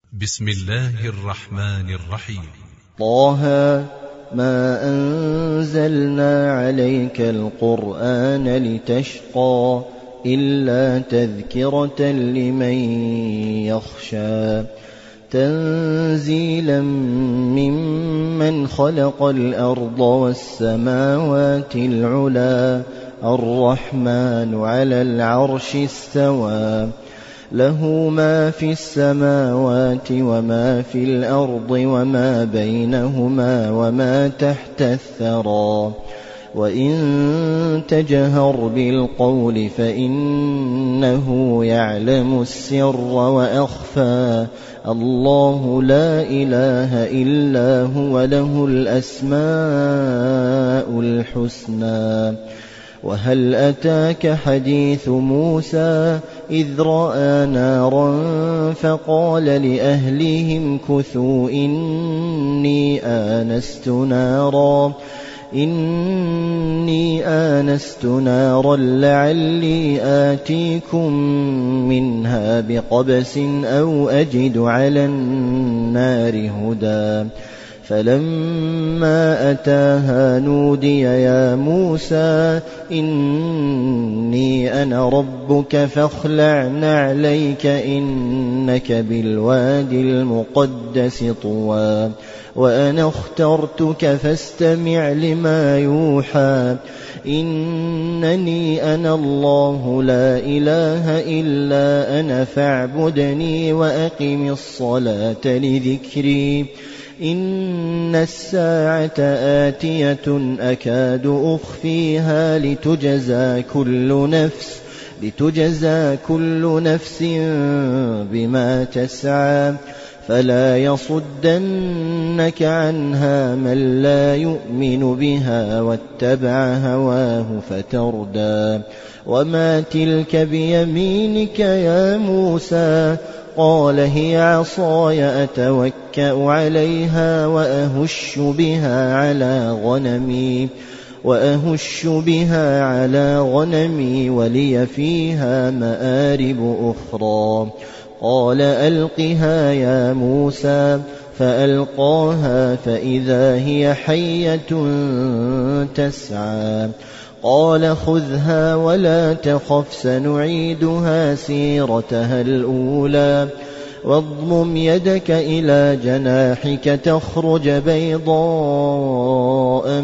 بسم الله الرحمن الرحيم. طه ما أنزلنا عليك القرآن لتشقى إلا تذكرة لمن يخشى تنزيلا ممن خلق الأرض والسماوات العلى الرحمن على العرش استوى له ما في السماوات وما في الأرض وما بينهما وما تحت الثرى وإن تجهر بالقول فإنه يعلم السر وأخفى الله لا إله إلا هو له الأسماء الحسنى وهل أتاك حديث موسى إذ رأى نارا فقال لأهلهم كثوا إني آنست نارا لعلي آتيكم منها بقبس أو أجد على النار هدى فلما أتاها نودي يا موسى إني أنا ربك فاخلع نعليك إنك بالوادي المقدس طوى وأنا اخترتك فاستمع لما يوحى إنني أنا الله لا إله إلا أنا فاعبدني وأقم الصلاة لذكري إن الساعة آتية أكاد أخفيها لتجزى كل نفس بما تسعى فلا يصدنك عنها من لا يؤمن بها واتبع هواه فتردى وما تلك بيمينك يا موسى قال هي عصاي أتوكأ عليها وأهش بها على غنمي ولي فيها مآرب أخرى قال ألقها يا موسى فألقاها فإذا هي حية تسعى قال خذها ولا تخف سنعيدها سيرتها الأولى واضمم يدك إلى جناحك تخرج بيضاء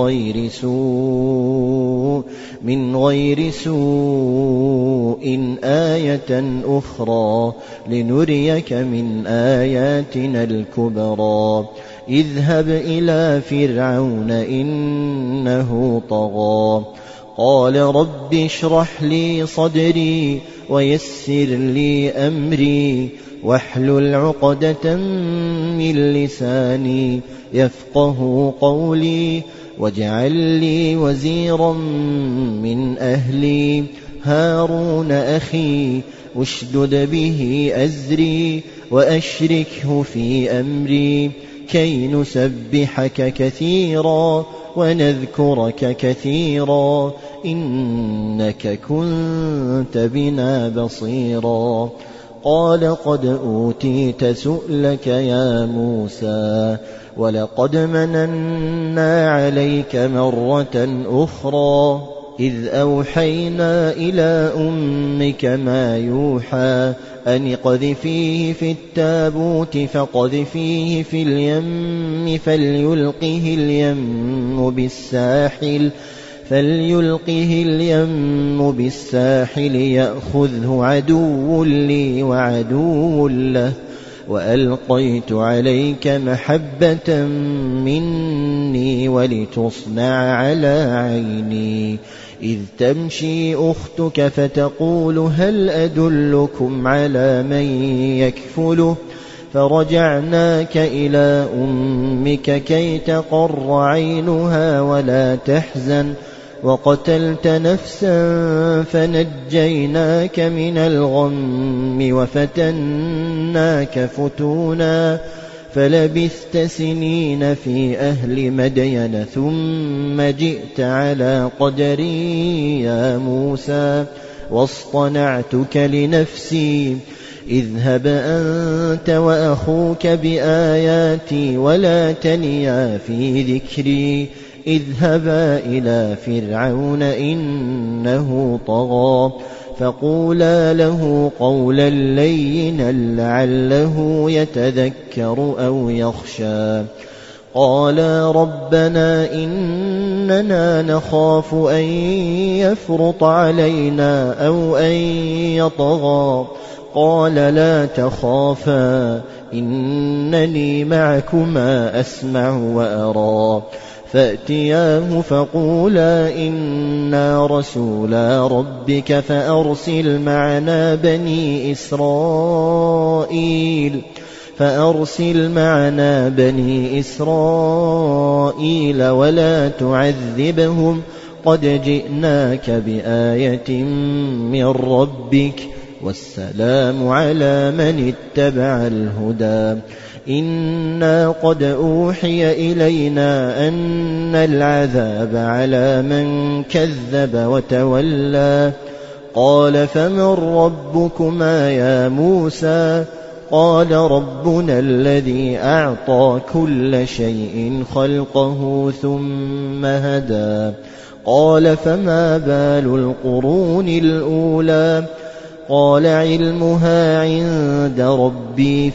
من غير سوء آية أخرى لنريك من آياتنا الكبرى اذهب إلى فرعون إنه طغى قال رب اشرح لي صدري ويسر لي أمري واحلل عقدة من لساني يفقه قولي واجعل لي وزيرا من أهلي هارون أخي اشدد به أزري وأشركه في أمري كي نسبحك كثيرا ونذكرك كثيرا إنك كنت بنا بصيرا قال قد أوتيت سؤلك يا موسى ولقد مننا عليك مرة أخرى إذ أوحينا إلى أمك ما يوحى أن اقذفيه في التابوت فاقذفيه في اليم فليلقه اليم بالساحل يأخذه عدو لي وعدو له وألقيت عليك محبة مني ولتصنع على عيني إذ تمشي أختك فتقول هل أدلكم على من يكفله فرجعناك إلى أمك كي تقر عينها ولا تحزن وقتلت نفسا فنجيناك من الغم وفتناك فتونا فلبثت سنين في أهل مدين ثم جئت على قدري يا موسى واصطنعتك لنفسي اذهب أنت وأخوك بآياتي ولا تنيا في ذكري اذهبا إلى فرعون إنه طغى فقولا له قولا لينا لعله يتذكر أو يخشى قالا ربنا إننا نخاف أن يفرط علينا أو أن يطغى قال لا تخافا إنني معكما أسمع وأرى فأتياه فقولا إنا رسولا ربك فأرسل معنا بني إسرائيل ولا تعذبهم قد جئناك بآية من ربك والسلام على من اتبع الهدى إنا قد أوحي إلينا أن العذاب على من كذب وتولى قال فمن ربكما يا موسى قال ربنا الذي أعطى كل شيء خلقه ثم هدى قال فما بال القرون الأولى قال علمها عند ربي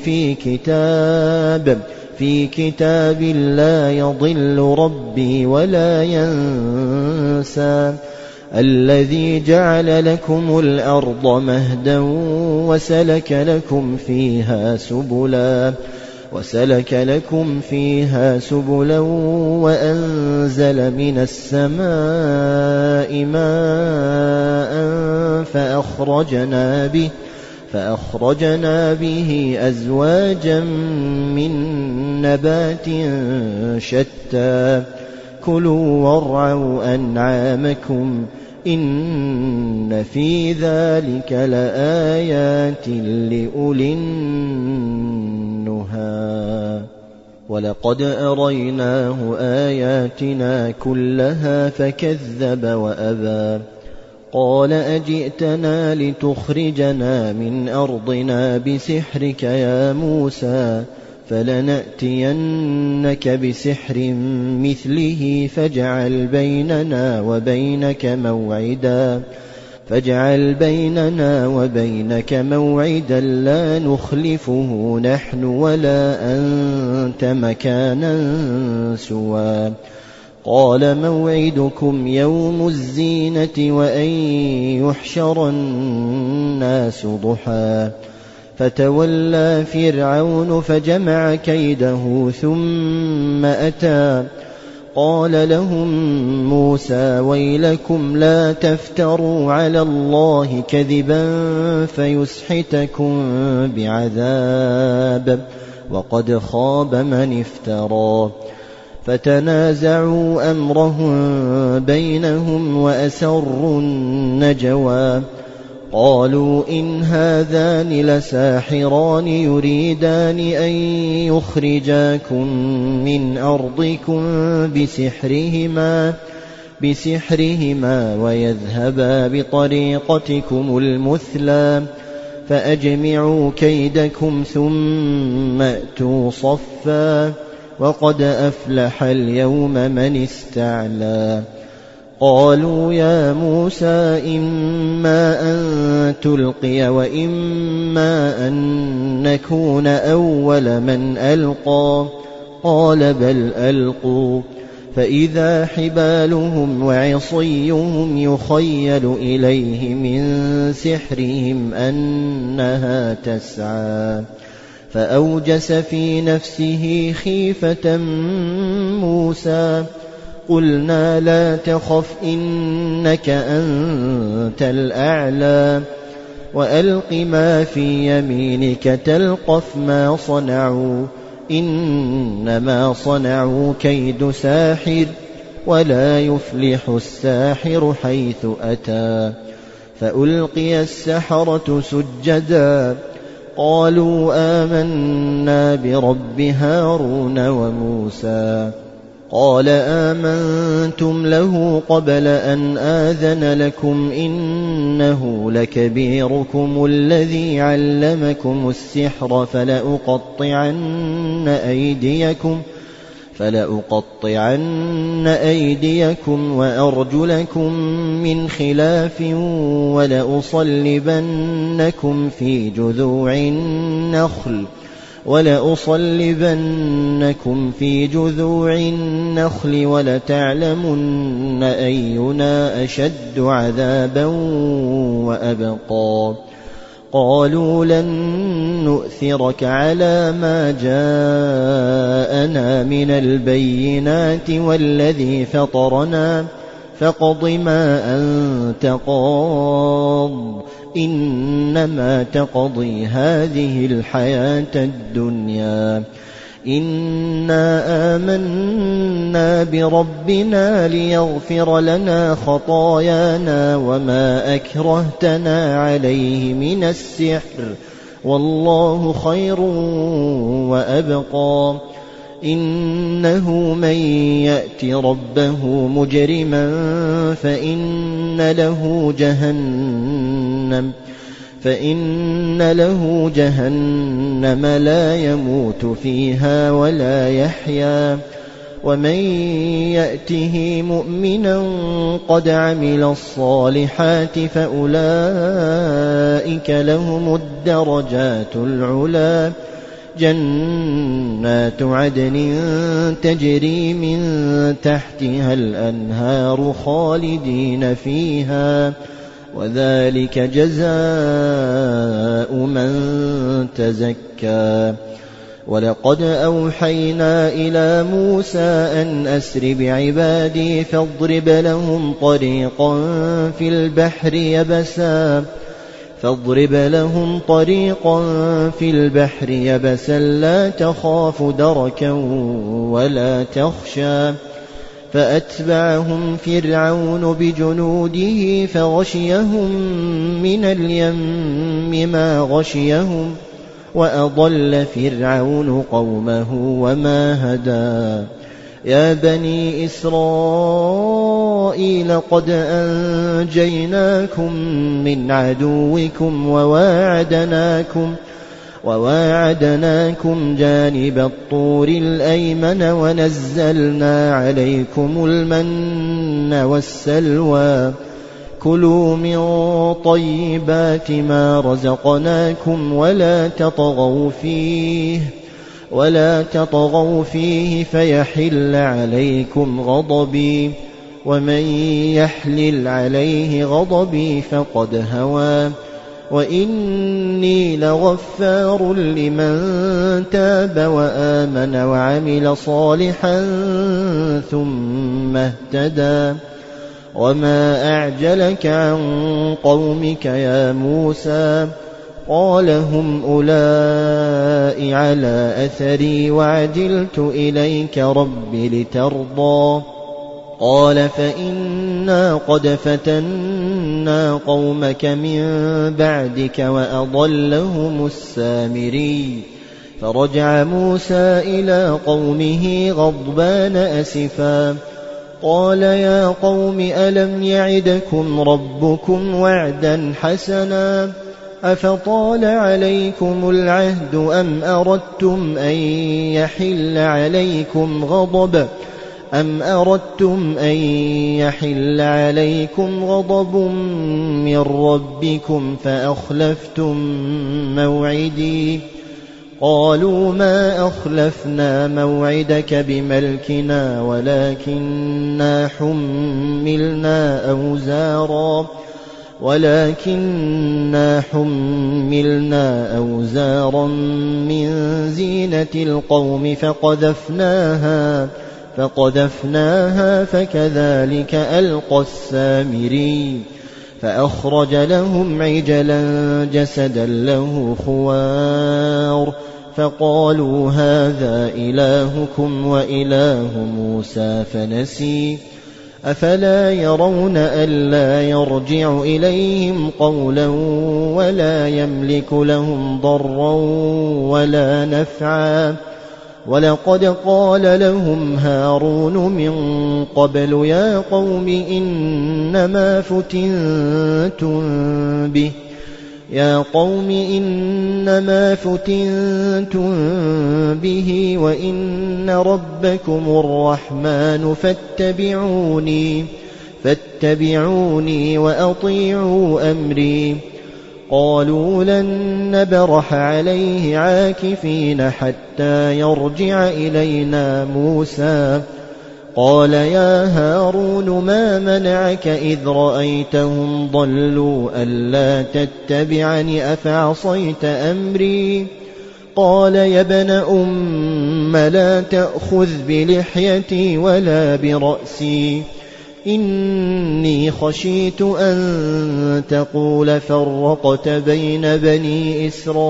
في كتاب لا يضل ربي ولا ينسى الذي جعل لكم الأرض مهدا وسلك لكم فيها سبلا وأنزل من السماء ماء فأخرجنا به أزواجا من نبات شتى كلوا وارعوا أنعامكم إن في ذلك لآيات لأولي النهى ولقد أريناه آياتنا كلها فكذب وأبى قال أجئتنا لتخرجنا من أرضنا بسحرك يا موسى فلنأتينك بسحر مثله فاجعل بيننا وبينك موعدا لا نخلفه نحن ولا أنت مكانا سوى قال موعدكم يوم الزينة وأن يحشر الناس ضحى فتولى فرعون فجمع كيده ثم أتى قال لهم موسى ويلكم لا تفتروا على الله كذبا فيسحتكم بعذاب وقد خاب من افترى فتنازعوا أمرهم بينهم وأسروا النجوى قالوا إن هذان لساحران يريدان أن يخرجاكم من أرضكم بسحرهما ويذهبا بطريقتكم المثلى فأجمعوا كيدكم ثم أتوا صفا وقد أفلح اليوم من استعلى قالوا يا موسى إما أن تلقي وإما أن نكون أول من ألقى قال بل ألقوا فإذا حبالهم وعصيهم يخيل إليه من سحرهم أنها تسعى فأوجس في نفسه خيفة موسى قلنا لا تخف إنك أنت الأعلى وألق ما في يمينك تلقف ما صنعوا إنما صنعوا كيد ساحر ولا يفلح الساحر حيث أتى فألقي السحرة سجدا قالوا آمنا برب هارون وموسى قال آمنتم له قبل أن آذن لكم إنه لكبيركم الذي علمكم السحر فلأقطعن أيديكم وأرجلكم من خلاف ولأصلبنكم في جذوع النخل ولتعلمن أينا أشد عذابا وأبقى. قالوا لن نؤثرك على ما جاءنا من البينات والذي فطرنا فاقض ما أنت قاض إنما تقضي هذه الحياة الدنيا إنا آمنا بربنا ليغفر لنا خطايانا وما أكرهتنا عليه من السحر والله خير وأبقى. إنه من يأت ربه مجرما فإن له جهنم لا يموت فيها ولا يحيا ومن يأته مؤمنا قد عمل الصالحات فأولئك لهم الدرجات العلى جنات عدن تجري من تحتها الأنهار خالدين فيها وذلك جزاء من تزكى. ولقد أوحينا إلى موسى أن أسر بعبادي فاضرب لهم طريقا في البحر يبسا لا تخاف دركا ولا تخشى. فأتبعهم فرعون بجنوده فغشيهم من اليم ما غشيهم وأضل فرعون قومه وما هدى. يا بني إسرائيل قد أنجيناكم من عدوكم وواعدناكم جانب الطور الأيمن ونزلنا عليكم المن والسلوى كلوا من طيبات ما رزقناكم ولا تطغوا فيه فيحل عليكم غضبي ومن يحلل عليه غضبي فقد هوى وإني لغفار لمن تاب وآمن وعمل صالحا ثم اهتدى. وما أعجلك عن قومك يا موسى قال هم أولئك على أثري وعجلت إليك رب لترضى. قال فإنا قد فتنا قومك من بعدك وأضلهم السامري. فرجع موسى إلى قومه غضبان أسفا قال يا قوم ألم يعدكم ربكم وعدا حسنا أفطال عليكم العهد أم أردتم أن يحل عليكم غضب من ربكم فأخلفتم موعدي. قالوا ما أخلفنا موعدك بملكنا ولكننا حملنا أوزارا من زينة القوم فقذفناها فكذلك ألقى السامري. فأخرج لهم عجلا جسدا له خوار فقالوا هذا إلهكم وإله موسى فنسي. أفلا يرون ألا يرجع إليهم قولا ولا يملك لهم ضرا ولا نفعا ولقد قال لهم هارون من قبل يا قوم إنما فتنتم به وإن ربكم الرحمن فاتبعوني وأطيعوا أمري. قالوا لن نبرح عليه عاكفين حتى يرجع إلينا موسى. قال يا هارون ما منعك إذ رأيتهم ضلوا ألا تتبعني أفعصيت أمري؟ قال يا ابن أم لا تأخذ بلحيتي ولا برأسي إني خشيت أن تقول فرقت بين بني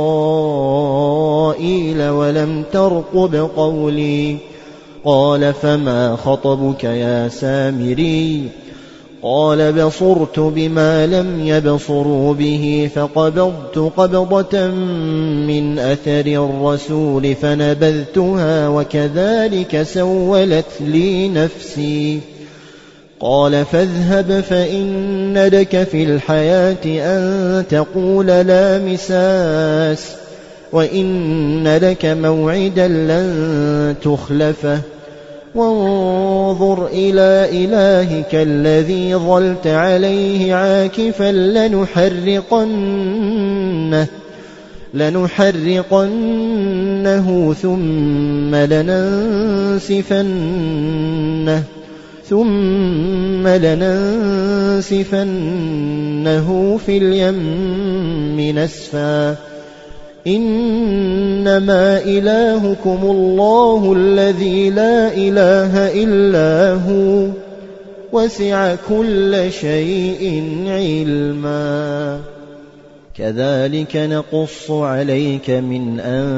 إسرائيل ولم ترقب قولي. قال فما خطبك يا سامري؟ قال بصرت بما لم يبصروا به فقبضت قبضة من أثر الرسول فنبذتها وكذلك سولت لي نفسي. قال فاذهب فإن لك في الحياة أن تقول لا مساس وإن لك موعدا لن تخلفه وانظر إلى إلهك الذي ظلت عليه عاكفا لنحرقنه ثم لننسفنه في اليم نسفا. إنما إلهكم الله الذي لا إله إلا هو وسع كل شيء علما. كذلك نقص عليك من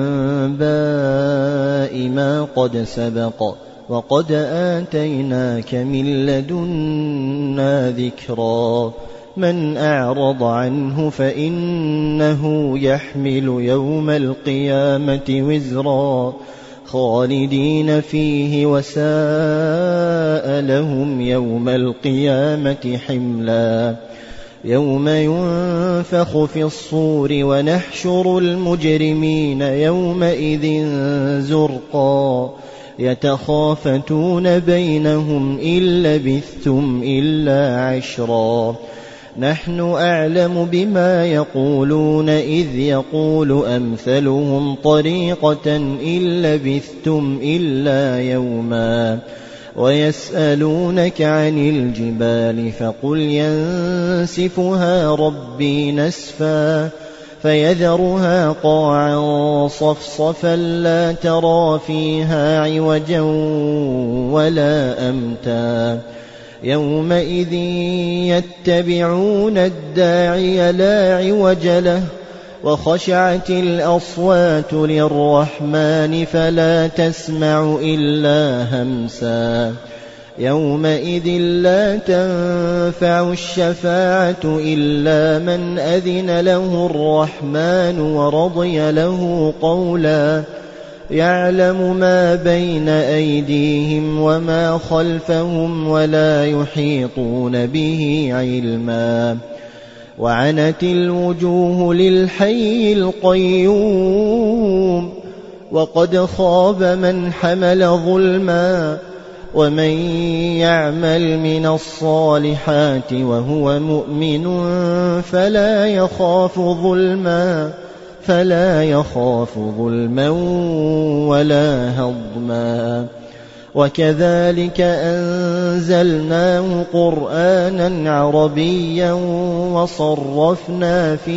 أنباء ما قد سبق وقد آتيناك من لدنا ذكرا. من أعرض عنه فإنه يحمل يوم القيامة وزرا خالدين فيه وساء لهم يوم القيامة حملا. يوم ينفخ في الصور ونحشر المجرمين يومئذ زرقا يتخافتون بينهم إن لبثتم إلا عشرا. نحن أعلم بما يقولون إذ يقول أمثلهم طريقة إن لبثتم إلا يوما. ويسألونك عن الجبال فقل ينسفها ربي نسفا فيذرها قاعا صفصفا لا ترى فيها عوجا ولا أمتا. يومئذ يتبعون الداعي لا عوج له وخشعت الأصوات للرحمن فلا تسمع إلا همسا. يومئذ لا تنفع الشفاعة إلا من أذن له الرحمن ورضي له قولا. يعلم ما بين أيديهم وما خلفهم ولا يحيطون به علما. وعنت الوجوه للحي القيوم وقد خاب من حمل ظلما. ومن يعمل من الصالحات وهو مؤمن فلا يخاف ظلما ولا هضما. وكذلك أنزلناه قرآنا عربيا وصرفنا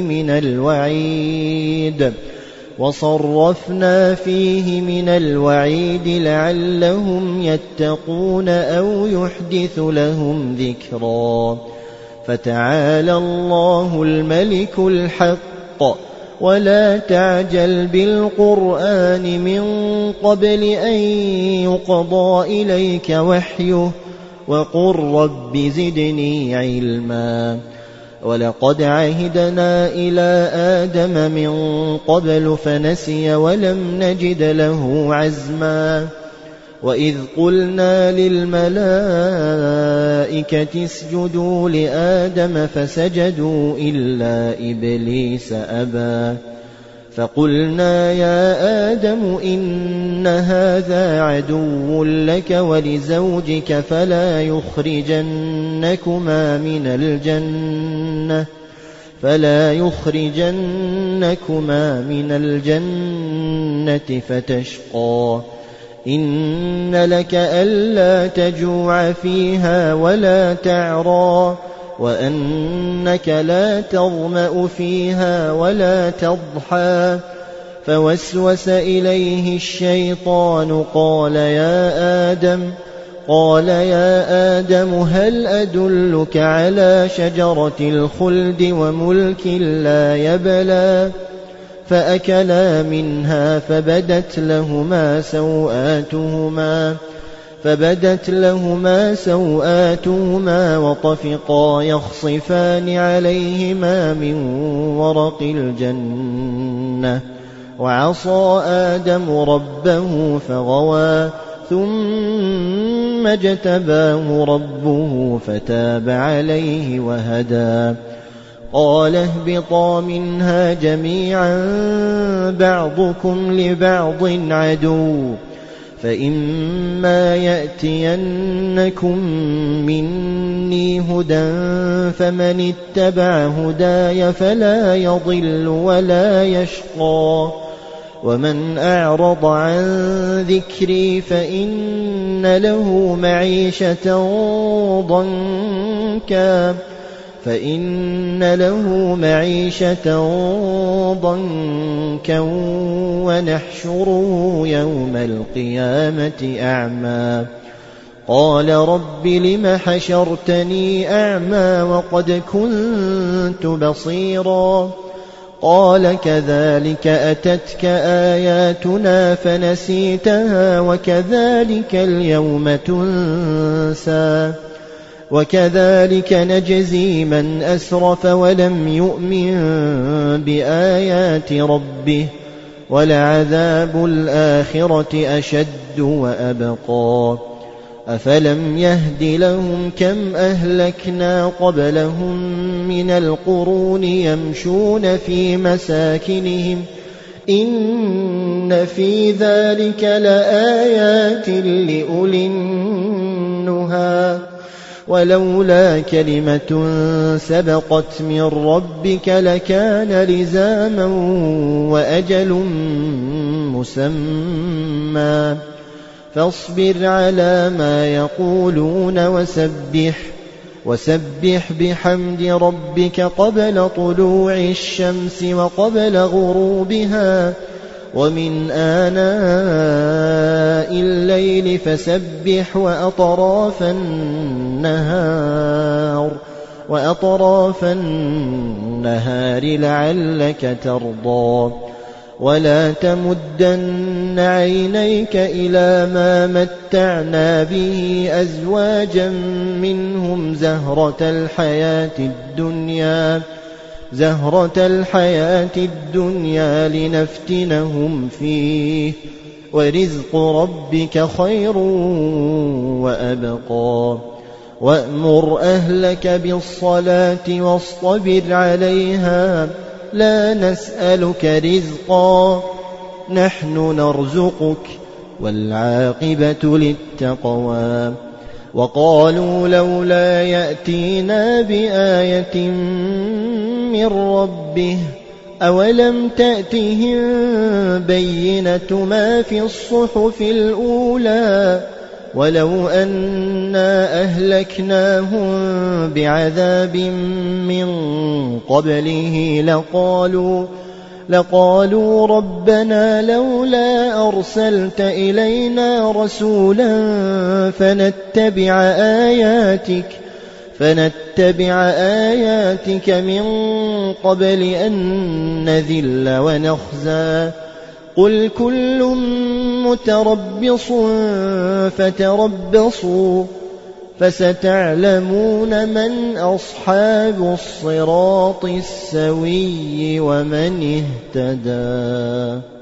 فيه من الوعيد لعلهم يتقون أو يحدث لهم ذكرا. فتعالى الله الملك الحق ولا تعجل بالقرآن من قبل أن يقضى إليك وحيه وقل رب زدني علما. ولقد عهدنا إلى آدم من قبل فنسي ولم نجد له عزما وإذ قلنا للملائكة اسجدوا لآدم فسجدوا إلا إبليس أبى فقلنا يا آدم إن هذا عدو لك ولزوجك فلا يخرجنكما من الجنة فتشقى إن لك ألا تجوع فيها ولا تعرى وأنك لا تظمأ فيها ولا تضحى فوسوس إليه الشيطان قال يا آدم هل أدلك على شجرة الخلد وملك لا يبلى فأكلا منها فبدت لهما سوآتهما وطفقا يخصفان عليهما من ورق الجنة وعصى آدم ربه فغوى ثم اجتباه ربه فتاب عليه وهدى قال اهبطا منها جميعا بعضكم لبعض عدو فإما يأتينكم مني هدى فمن اتبع هداي فلا يضل ولا يشقى ومن أعرض عن ذكري فإن له معيشة ضنكا ونحشره يوم القيامة أعمى قال رب لم حشرتني أعمى وقد كنت بصيرا قال كذلك أتتك آياتنا فنسيتها وكذلك اليوم تنسى وكذلك نجزي من أسرف ولم يؤمن بآيات ربه ولعذاب الآخرة أشد وأبقى أفلم يهد لهم كم أهلكنا قبلهم من القرون يمشون في مساكنهم إن في ذلك لآيات لأولي النهى ولولا كلمة سبقت من ربك لكان لزاما وأجل مسمى فاصبر على ما يقولون وسبح بحمد ربك قبل طلوع الشمس وقبل غروبها ومن آناء الليل فسبح وأطراف النهار لعلك ترضى ولا تمدن عينيك إلى ما متعنا به أزواجا منهم زهرة الحياة الدنيا لنفتنهم فيه ورزق ربك خير وأبقى وأمر أهلك بالصلاة واصطبر عليها لا نسألك رزقا نحن نرزقك والعاقبة للتقوى وقالوا لولا يأتينا بآية من ربه أولم تأتهم بينة ما في الصحف الأولى ولو أنا أهلكناهم بعذاب من قبله لقالوا ربنا لولا أرسلت إلينا رسولا فنتبع آياتك من قبل أن نذل ونخزى قل فستعلمون من أصحاب الصراط السوي ومن اهتدى.